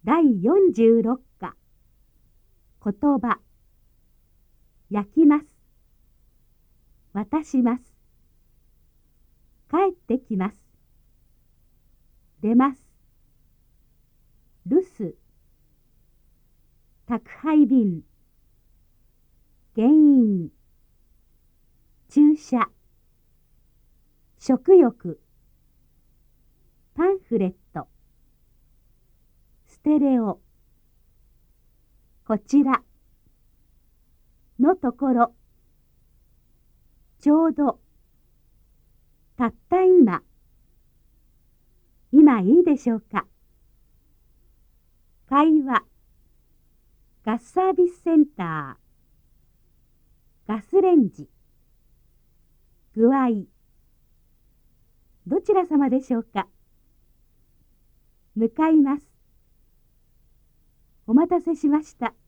第46課。言葉。焼きます。渡します。帰ってきます。出ます。留守。宅配便。原因。注射。食欲。パンフレット。ステレオ。こちら。のところ。ちょうど。たった今。今いいでしょうか。会話。ガスサービスセンター。ガスレンジ。具合。どちら様でしょうか。向かいます。お待たせしました。